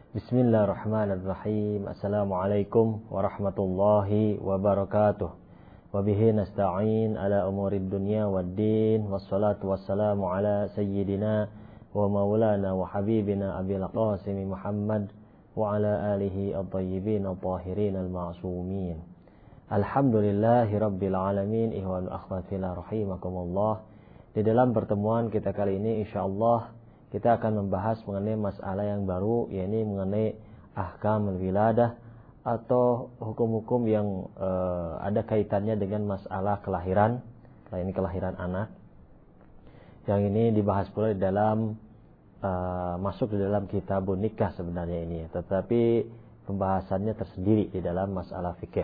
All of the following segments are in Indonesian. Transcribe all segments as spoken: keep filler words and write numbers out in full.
Bismillahirrahmanirrahim. Assalamualaikum warahmatullahi wabarakatuh. Wabihi nasta'in ala umurid dunya waddin. Wassalatu wassalamu ala sayyidina wa maulana wa habibina abil qasim Muhammad wa ala alihi at-tayyibin at-tahirin al-ma'sumin. Alhamdulillahi rabbil alamin. Ihwal akhwatillah rahimakumullah. Di dalam pertemuan kita kali ini insyaallah kita akan membahas mengenai masalah yang baru, yakni mengenai ahkam wiladah atau hukum-hukum yang uh, ada kaitannya dengan masalah kelahiran, ini kelahiran anak. Yang ini dibahas pula di dalam uh, masuk di dalam kitabun nikah sebenarnya ini, tetapi pembahasannya tersendiri di dalam masalah fikih.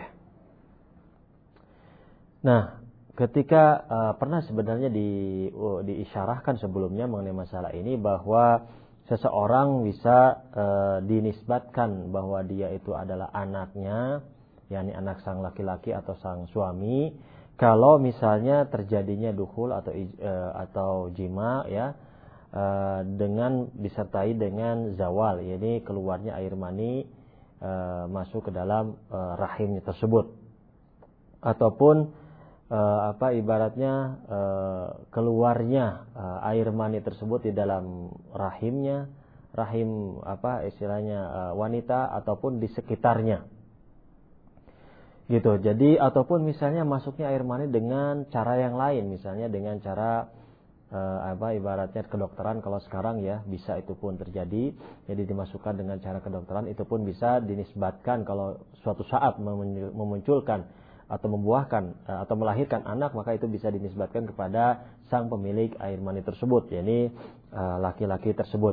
Nah, ketika uh, pernah sebenarnya di, uh, diisyarahkan sebelumnya mengenai masalah ini bahwa seseorang bisa uh, dinisbatkan bahwa dia itu adalah anaknya, yakni anak sang laki-laki atau sang suami, kalau misalnya terjadinya dukhul atau uh, atau jima ya uh, dengan disertai dengan zawal, yakni keluarnya air mani uh, masuk ke dalam uh, rahimnya tersebut, ataupun Uh, apa ibaratnya uh, keluarnya uh, air mani tersebut di dalam rahimnya, rahim apa istilahnya uh, wanita ataupun di sekitarnya, gitu. Jadi ataupun misalnya masuknya air mani dengan cara yang lain, misalnya dengan cara uh, apa ibaratnya kedokteran, kalau sekarang ya bisa itu pun terjadi. Jadi dimasukkan dengan cara kedokteran, itu pun bisa dinisbatkan kalau suatu saat memunculkan atau membuahkan atau melahirkan anak, maka itu bisa dinisbatkan kepada sang pemilik air mani tersebut, yakni laki-laki tersebut.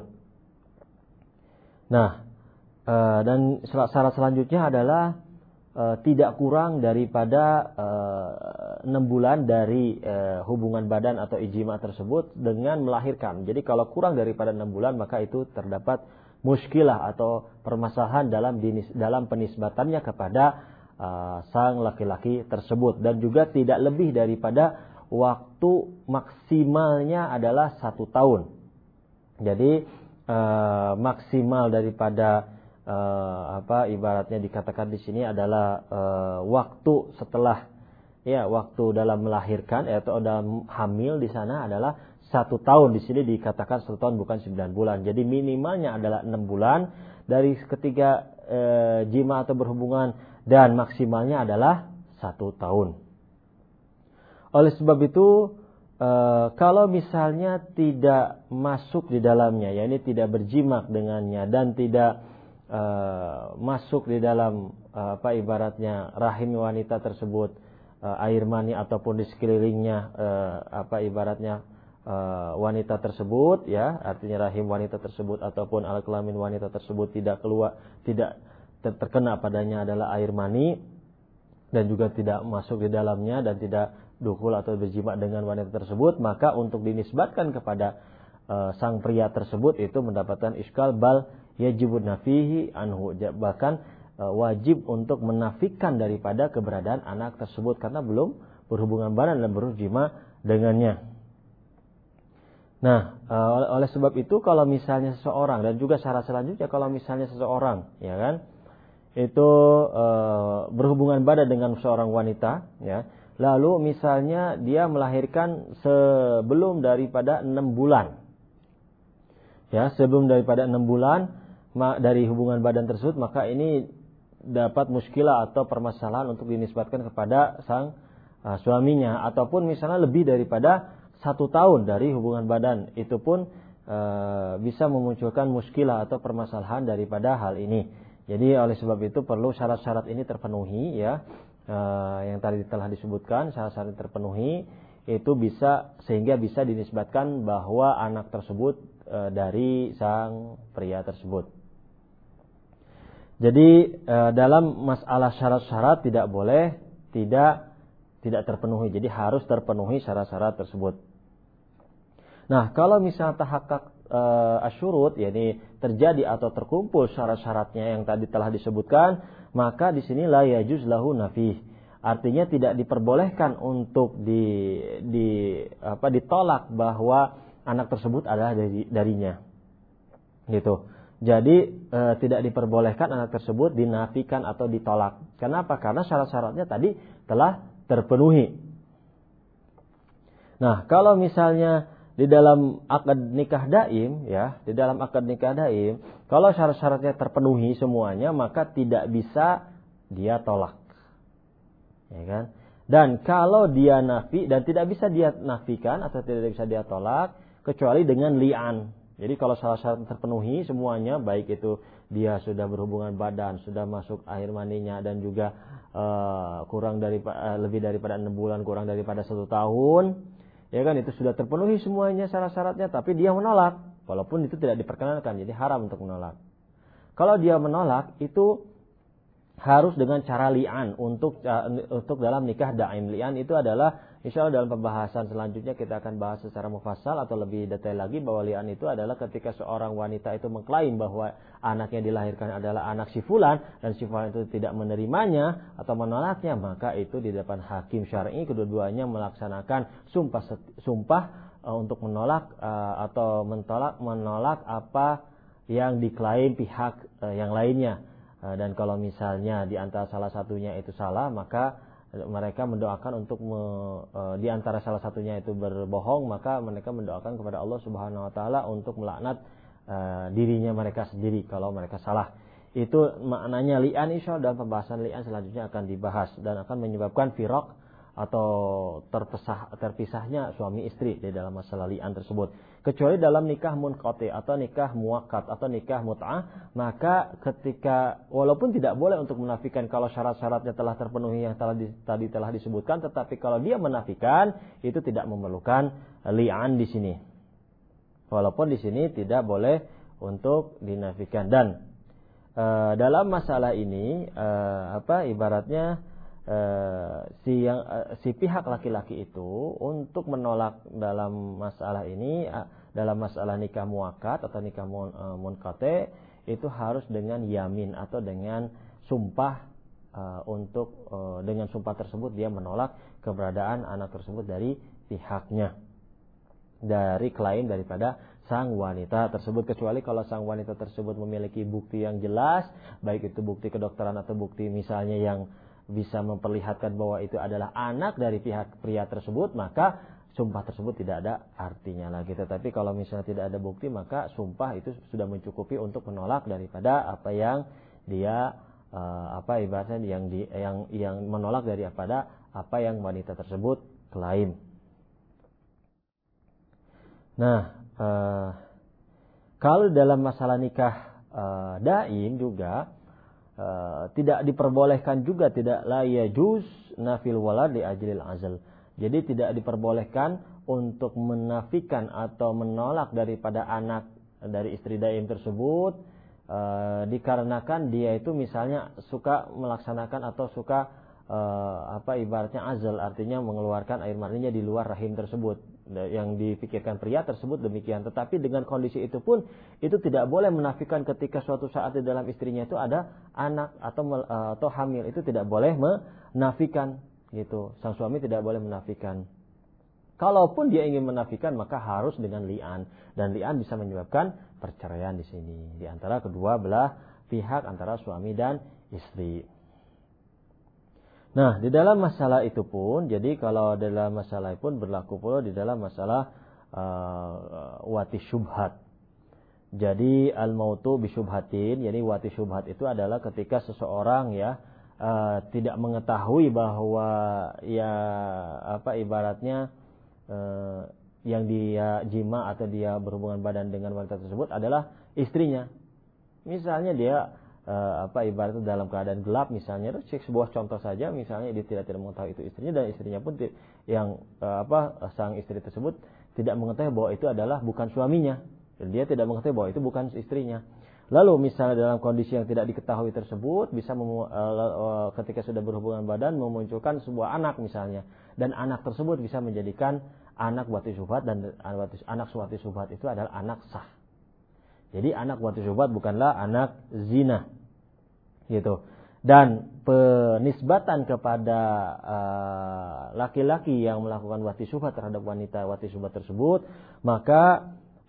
Nah, dan syarat selanjutnya adalah tidak kurang daripada enam bulan dari hubungan badan atau ijma tersebut dengan melahirkan. Jadi kalau kurang daripada enam bulan, maka itu terdapat muskilah atau permasalahan dalam dinis, dalam penisbatannya kepada Uh, sang laki-laki tersebut, dan juga tidak lebih daripada waktu maksimalnya adalah satu tahun. Jadi uh, maksimal daripada uh, apa ibaratnya dikatakan di sini adalah uh, waktu setelah ya waktu dalam melahirkan atau dalam hamil di sana adalah satu tahun. Di sini dikatakan satu tahun bukan sembilan bulan. Jadi minimalnya adalah enam bulan dari ketika uh, jima atau berhubungan, dan maksimalnya adalah satu tahun. Oleh sebab itu, e, kalau misalnya tidak masuk di dalamnya, yakni tidak berjimak dengannya dan tidak e, masuk di dalam e, apa ibaratnya rahim wanita tersebut e, air mani ataupun di sekelilingnya e, apa ibaratnya e, wanita tersebut, ya artinya rahim wanita tersebut ataupun alat kelamin wanita tersebut tidak keluar, tidak terkena padanya adalah air mani dan juga tidak masuk di dalamnya dan tidak dukhul atau berjima dengan wanita tersebut, maka untuk dinisbatkan kepada uh, sang pria tersebut itu mendapatkan iskal, bal yajibun nafihi anhu, bahkan uh, wajib untuk menafikan daripada keberadaan anak tersebut karena belum berhubungan badan dan berjima dengannya. Nah, uh, oleh sebab itu kalau misalnya seseorang, dan juga syarat selanjutnya kalau misalnya seseorang ya kan itu e, berhubungan badan dengan seorang wanita, ya. Lalu misalnya dia melahirkan sebelum daripada enam bulan, ya, sebelum daripada enam bulan ma, dari hubungan badan tersebut, maka ini dapat muskilah atau permasalahan untuk dinisbatkan kepada sang e, suaminya, ataupun misalnya lebih daripada satu tahun dari hubungan badan, itu pun e, bisa memunculkan muskilah atau permasalahan daripada hal ini. Jadi oleh sebab itu perlu syarat-syarat ini terpenuhi, ya, e, yang tadi telah disebutkan syarat-syarat terpenuhi itu bisa sehingga bisa dinisbatkan bahwa anak tersebut e, dari sang pria tersebut. Jadi e, dalam masalah syarat-syarat tidak boleh tidak tidak terpenuhi. Jadi harus terpenuhi syarat-syarat tersebut. Nah, kalau misalnya tahakkak Uh, asyurut, yakni terjadi atau terkumpul syarat-syaratnya yang tadi telah disebutkan, maka di sini la yajuz lahu nafih. Artinya tidak diperbolehkan untuk di, di apa ditolak bahwa anak tersebut adalah dari darinya. Gitu. Jadi e, tidak diperbolehkan anak tersebut dinafikan atau ditolak. Kenapa? Karena syarat-syaratnya tadi telah terpenuhi. Nah, kalau misalnya di dalam akad nikah daim, ya, di dalam akad nikah daim, kalau syarat-syaratnya terpenuhi semuanya, maka tidak bisa dia tolak. Ya kan? Dan kalau dia nafi dan tidak bisa dia nafikan atau tidak bisa dia tolak kecuali dengan li'an. Jadi kalau syarat-syarat terpenuhi semuanya, baik itu dia sudah berhubungan badan, sudah masuk air maninya dan juga uh, kurang dari uh, lebih daripada enam bulan, kurang daripada satu tahun, ya kan, itu sudah terpenuhi semuanya syarat-syaratnya, tapi dia menolak, walaupun itu tidak diperkenankan, jadi haram untuk menolak. Kalau dia menolak itu harus dengan cara li'an untuk uh, untuk dalam nikah daim. Li'an itu adalah insyaallah dalam pembahasan selanjutnya kita akan bahas secara mufassal atau lebih detail lagi bahwa li'an itu adalah ketika seorang wanita itu mengklaim bahwa anaknya dilahirkan adalah anak si fulan dan si fulan itu tidak menerimanya atau menolaknya, maka itu di depan hakim syar'i kedua-duanya melaksanakan sumpah sumpah uh, untuk menolak uh, atau mentolak menolak apa yang diklaim pihak uh, yang lainnya. Dan kalau misalnya di antara salah satunya itu salah, maka mereka mendoakan untuk me, di antara salah satunya itu berbohong, maka mereka mendoakan kepada Allah Subhanahu wa taala untuk melaknat uh, dirinya mereka sendiri kalau mereka salah. Itu maknanya li'an. Insyaallah dalam pembahasan li'an selanjutnya akan dibahas dan akan menyebabkan firaq atau terpisah, terpisahnya suami istri di dalam masalah li'an tersebut. Kecuali dalam nikah munqati atau nikah muakkad atau nikah mut'ah, maka ketika walaupun tidak boleh untuk menafikan kalau syarat-syaratnya telah terpenuhi yang telah di, tadi telah disebutkan, tetapi kalau dia menafikan itu tidak memerlukan li'an di sini. Walaupun di sini tidak boleh untuk dinafikan. Dan e, dalam masalah ini e, apa ibaratnya Uh, si yang uh, si pihak laki-laki itu untuk menolak dalam masalah ini uh, dalam masalah nikah muakkad atau nikah mun, uh, munqati itu harus dengan yamin atau dengan sumpah uh, untuk uh, dengan sumpah tersebut dia menolak keberadaan anak tersebut dari pihaknya, dari klaim daripada sang wanita tersebut, kecuali kalau sang wanita tersebut memiliki bukti yang jelas, baik itu bukti kedokteran atau bukti misalnya yang bisa memperlihatkan bahwa itu adalah anak dari pihak pria tersebut, maka sumpah tersebut tidak ada artinya lagi. Tetapi kalau misalnya tidak ada bukti, maka sumpah itu sudah mencukupi untuk menolak daripada apa yang dia uh, apa ibaratnya yang di, yang yang menolak daripada apa yang wanita tersebut klaim. Nah, uh, kalau dalam masalah nikah uh, daim juga Uh, tidak diperbolehkan juga, tidak la yajuz nafil walad li ajlil azal. Jadi tidak diperbolehkan untuk menafikan atau menolak daripada anak dari istri daim tersebut uh, dikarenakan dia itu misalnya suka melaksanakan atau suka uh, apa ibaratnya azal, artinya mengeluarkan air maninya di luar rahim tersebut. Yang dipikirkan pria tersebut demikian. Tetapi dengan kondisi itu pun itu tidak boleh menafikan ketika suatu saat di dalam istrinya itu ada anak atau atau hamil, itu tidak boleh menafikan gitu. Sang suami tidak boleh menafikan. Kalaupun dia ingin menafikan maka harus dengan li'an, dan li'an bisa menyebabkan perceraian di sini di antara kedua belah pihak, antara suami dan istri. Nah, di dalam masalah itu pun, jadi kalau dalam masalah pun berlaku pula di dalam masalah uh, wati syubhat. Jadi al-mautu bisyubhatin, jadi wati syubhat itu adalah ketika seseorang ya uh, tidak mengetahui bahwa ya apa ibaratnya uh, yang dia jima atau dia berhubungan badan dengan wanita tersebut adalah istrinya. Misalnya dia Uh, apa ibaratnya dalam keadaan gelap misalnya, cek sebuah contoh saja, misalnya dia tidak tidak mengetahui itu istrinya dan istrinya pun t- yang uh, apa sang istri tersebut tidak mengetahui bahwa itu adalah bukan suaminya, dan dia tidak mengetahui bahwa itu bukan istrinya. Lalu misalnya dalam kondisi yang tidak diketahui tersebut bisa memu- uh, uh, ketika sudah berhubungan badan memunculkan sebuah anak misalnya, dan anak tersebut bisa menjadikan anak wati syubhat, dan anak wati syubhat itu adalah anak sah. Jadi anak wati syubhat bukanlah anak zina, gitu. Dan penisbatan kepada uh, laki-laki yang melakukan wati syubhat terhadap wanita wati syubhat tersebut, maka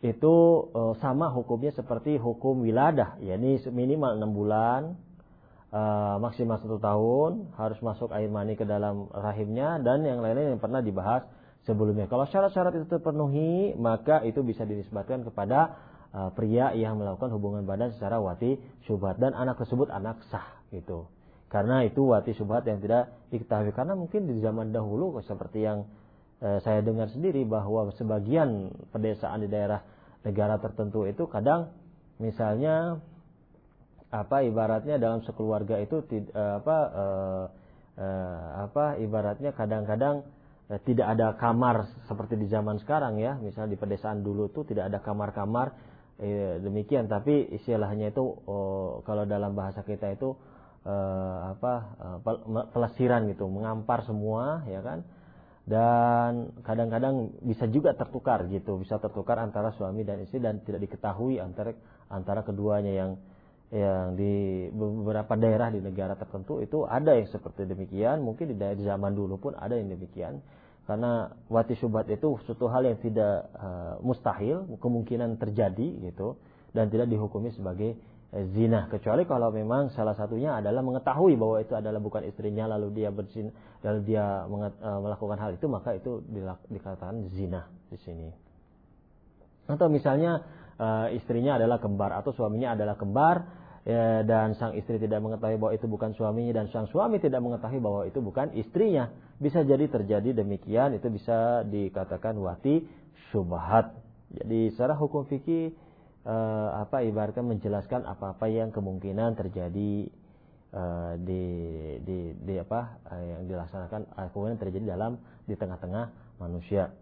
itu e, sama hukumnya seperti hukum wiladah, yakni minimal enam bulan, e, maksimal satu tahun, harus masuk air mani ke dalam rahimnya, dan yang lainnya yang pernah dibahas sebelumnya. Kalau syarat-syarat itu terpenuhi, maka itu bisa dinisbatkan kepada e, pria yang melakukan hubungan badan secara wati syubhat, dan anak tersebut anak sah gitu. Karena itu wati syubhat yang tidak diketahui. Karena mungkin di zaman dahulu seperti yang e, saya dengar sendiri, bahwa sebagian pedesaan di daerah negara tertentu itu kadang misalnya apa ibaratnya dalam sekeluarga itu uh, apa uh, uh, apa ibaratnya kadang-kadang uh, tidak ada kamar seperti di zaman sekarang ya. Misalnya di pedesaan dulu tuh tidak ada kamar-kamar eh, demikian, tapi istilahnya itu uh, kalau dalam bahasa kita itu uh, apa uh, pelesiran gitu, mengampar semua ya kan. Dan kadang-kadang bisa juga tertukar gitu, bisa tertukar antara suami dan istri dan tidak diketahui antara antara keduanya. Yang yang di beberapa daerah di negara tertentu itu ada yang seperti demikian, mungkin di daerah zaman dulu pun ada yang demikian. Karena wati syubhat itu suatu hal yang tidak uh, mustahil, kemungkinan terjadi gitu, dan tidak dihukumi sebagai zina, kecuali kalau memang salah satunya adalah mengetahui bahwa itu adalah bukan istrinya, lalu dia berzina, lalu dia menget, uh, melakukan hal itu, maka itu dikatakan zina di sini. Atau misalnya uh, istrinya adalah kembar atau suaminya adalah kembar, ya, dan sang istri tidak mengetahui bahwa itu bukan suaminya, dan sang suami tidak mengetahui bahwa itu bukan istrinya, bisa jadi terjadi demikian, itu bisa dikatakan wati syubhat. Jadi secara hukum fikih Uh, apa ibaratnya menjelaskan apa-apa yang kemungkinan terjadi uh, di, di di apa uh, yang dilaksanakan uh, kemungkinan terjadi dalam di tengah-tengah manusia.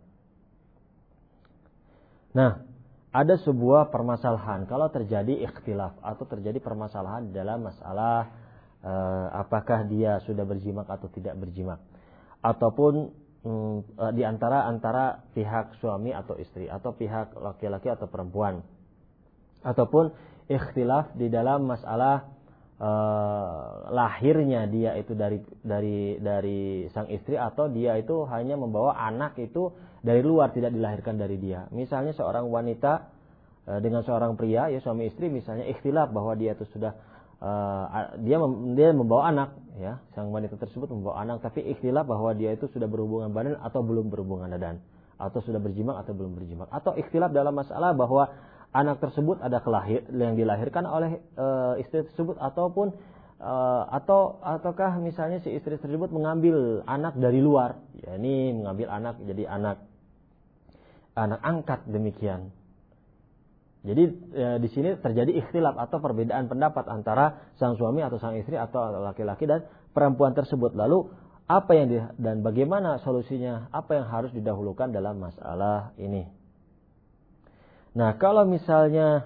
Nah, ada sebuah permasalahan kalau terjadi ikhtilaf atau terjadi permasalahan dalam masalah uh, apakah dia sudah berjimak atau tidak berjimak, ataupun um, uh, di antara antara pihak suami atau istri, atau pihak laki-laki atau perempuan, ataupun ikhtilaf di dalam masalah uh, lahirnya dia itu dari dari dari sang istri, atau dia itu hanya membawa anak itu dari luar, tidak dilahirkan dari dia. Misalnya seorang wanita uh, dengan seorang pria, ya suami istri misalnya ikhtilaf bahwa dia itu sudah uh, dia mem, dia membawa anak, ya sang wanita tersebut membawa anak, tapi ikhtilaf bahwa dia itu sudah berhubungan badan atau belum berhubungan badan, atau sudah berjimak atau belum berjimak, atau ikhtilaf dalam masalah bahwa anak tersebut ada kelahir yang dilahirkan oleh e, istri tersebut, ataupun e, atau ataukah misalnya si istri tersebut mengambil anak dari luar, ya ini mengambil anak jadi anak anak angkat demikian. Jadi e, di sini terjadi ikhtilaf atau perbedaan pendapat antara sang suami atau sang istri atau laki-laki dan perempuan tersebut. Lalu apa yang di, dan bagaimana solusinya? Apa yang harus didahulukan dalam masalah ini? Nah, kalau misalnya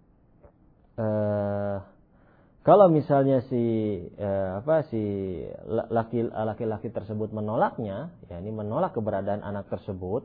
eh, kalau misalnya si eh, apa si laki laki-laki tersebut menolaknya, ya ini menolak keberadaan anak tersebut,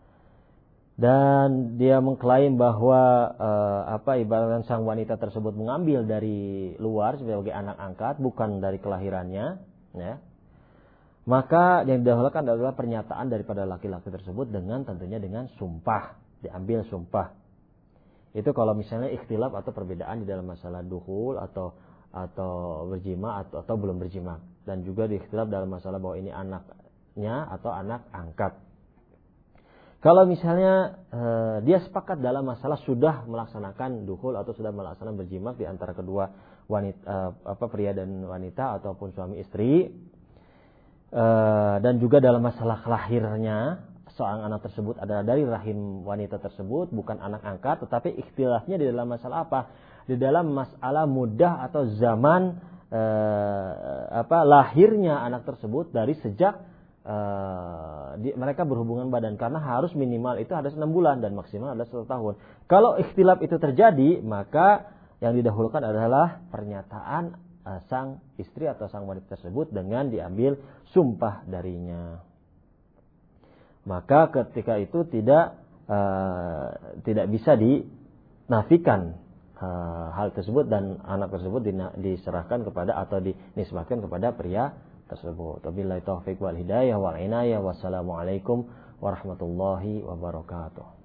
dan dia mengklaim bahwa eh, apa ibaratnya sang wanita tersebut mengambil dari luar sebagai anak angkat, bukan dari kelahirannya, ya. Maka yang didahulukan adalah pernyataan daripada laki-laki tersebut dengan tentunya dengan sumpah, diambil sumpah. Itu kalau misalnya ikhtilaf atau perbedaan di dalam masalah dukhul atau atau berjima atau, atau belum berjima, dan juga diikhtilaf dalam masalah bahwa ini anaknya atau anak angkat. Kalau misalnya e, dia sepakat dalam masalah sudah melaksanakan dukhul atau sudah melaksanakan berjima di antara kedua wanita, e, apa pria dan wanita ataupun suami istri, e, dan juga dalam masalah kelahirnya seorang anak tersebut adalah dari rahim wanita tersebut, bukan anak angkat, tetapi ikhtilafnya di dalam masalah apa? Di dalam masalah mudah atau zaman eh, apa lahirnya anak tersebut dari sejak eh, di, mereka berhubungan badan, karena harus minimal itu ada enam bulan dan maksimal ada satu tahun. Kalau ikhtilaf itu terjadi, maka yang didahulukan adalah pernyataan eh, sang istri atau sang wanita tersebut dengan diambil sumpah darinya. Maka ketika itu tidak uh, tidak bisa dinafikan uh, hal tersebut, dan anak tersebut diserahkan kepada atau dinisbahkan kepada pria tersebut. Wabillahi taufiq wal hidayah wal inayah. Wassalamualaikum warahmatullahi wabarakatuh.